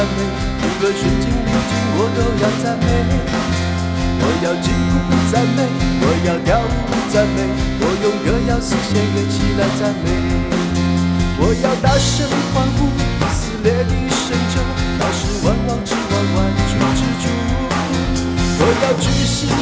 赞美，无论顺境逆境我都要赞美。我要击鼓赞美，我要跳舞赞美，我用歌谣实现乐器来赞美。我要大声欢呼，撕裂的神咒，那是万王之王，万主之主。我要举行